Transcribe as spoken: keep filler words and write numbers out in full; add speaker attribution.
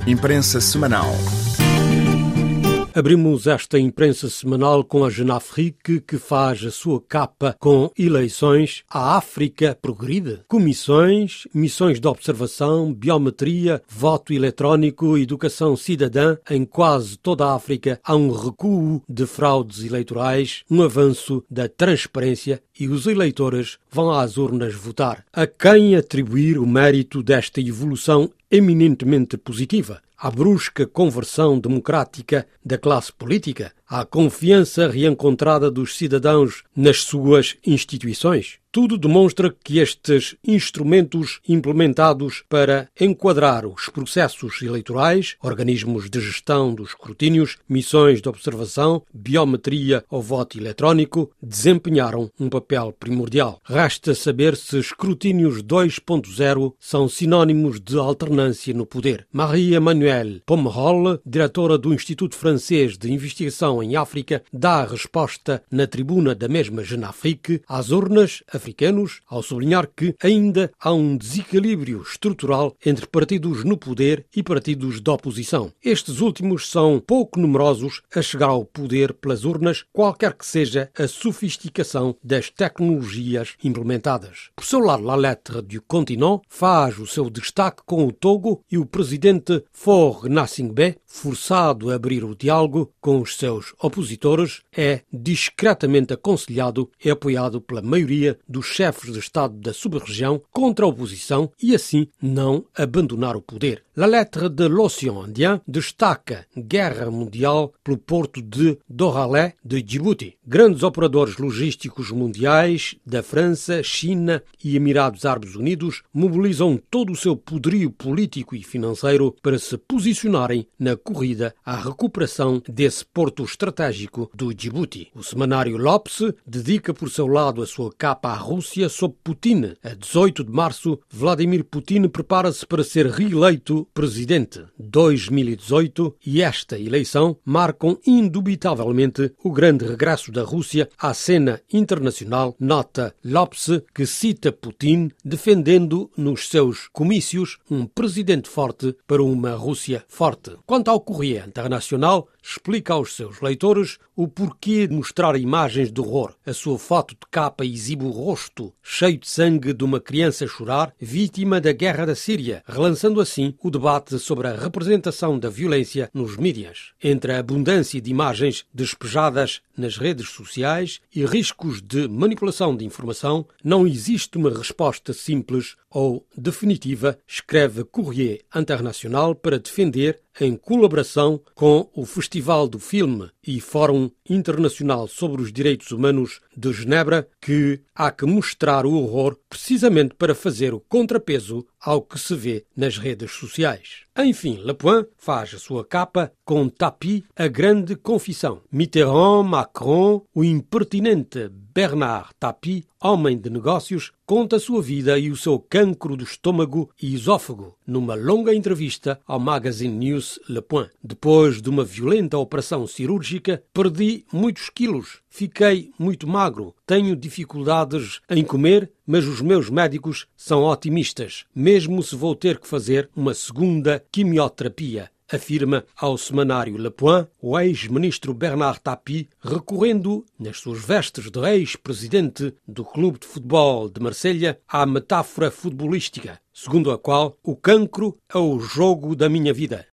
Speaker 1: Imprensa Semanal.
Speaker 2: Abrimos esta imprensa semanal com a Jeune Afrique, que faz a sua capa com eleições, a África progride, comissões, missões de observação, biometria, voto eletrónico, educação cidadã. Em quase toda a África há um recuo de fraudes eleitorais, um avanço da transparência e os eleitores vão às urnas votar. A quem atribuir o mérito desta evolução eminentemente positiva? À brusca conversão democrática da classe política? À confiança reencontrada dos cidadãos nas suas instituições? Tudo demonstra que estes instrumentos implementados para enquadrar os processos eleitorais, organismos de gestão dos escrutínios, missões de observação, biometria ou voto eletrónico, desempenharam um papel primordial. Resta saber se escrutínios dois ponto zero são sinónimos de alternância no poder. Marie-Emmanuelle Pomerol, diretora do Instituto Francês de Investigação em África, dá a resposta na tribuna da mesma Jeune Afrique às urnas africanos, ao sublinhar que ainda há um desequilíbrio estrutural entre partidos no poder e partidos de oposição. Estes últimos são pouco numerosos a chegar ao poder pelas urnas, qualquer que seja a sofisticação das tecnologias implementadas. Por seu lado, La Lettre du Continent faz o seu destaque com o Togo e o presidente Faure Gnassingbé, forçado a abrir o diálogo com os seus opositores, é discretamente aconselhado e apoiado pela maioria dos chefes de Estado da sub-região contra a oposição e assim não abandonar o poder. La Lettre de l'Océan Indien destaca guerra mundial pelo porto de Doralé de Djibouti. Grandes operadores logísticos mundiais da França, China e Emirados Árabes Unidos mobilizam todo o seu poderio político e financeiro para se posicionarem na corrida à recuperação desse porto estratégico do Djibouti. O semanário L'Obs dedica por seu lado a sua capa à Rússia sob Putin. A dezoito de março, Vladimir Putin prepara-se para ser reeleito presidente. dois mil e dezoito e esta eleição marcam indubitavelmente o grande regresso da Rússia à cena internacional, nota L'Obs, que cita Putin defendendo nos seus comícios um presidente forte para uma Rússia forte. Quanto ao Courrier Internacional, explica aos seus leitores o porquê de mostrar imagens de horror. A sua foto de capa exibe o rosto cheio de sangue de uma criança a chorar, vítima da guerra da Síria, relançando assim o debate sobre a representação da violência nos mídias. Entre a abundância de imagens despejadas nas redes sociais e riscos de manipulação de informação, não existe uma resposta simples ou definitiva, escreve Courrier Internacional para defender, em colaboração com o Festival do Filme e Fórum Internacional sobre os Direitos Humanos de Genebra, que há que mostrar o horror precisamente para fazer o contrapeso ao que se vê nas redes sociais. Enfim, Le Point faz a sua capa com Tapie, a grande confissão. Mitterrand, Macron, o impertinente Bernard Tapie, homem de negócios, conta a sua vida e o seu cancro do estômago e esófago numa longa entrevista ao magazine News Le Point. Depois de uma violenta operação cirúrgica, perdi muitos quilos, fiquei muito magro, tenho dificuldades em comer, mas os meus médicos são otimistas, mesmo se vou ter que fazer uma segunda quimioterapia, afirma ao semanário Le Point o ex-ministro Bernard Tapie, recorrendo, nas suas vestes de ex-presidente do Clube de Futebol de Marselha, à metáfora futebolística, segundo a qual o cancro é o jogo da minha vida.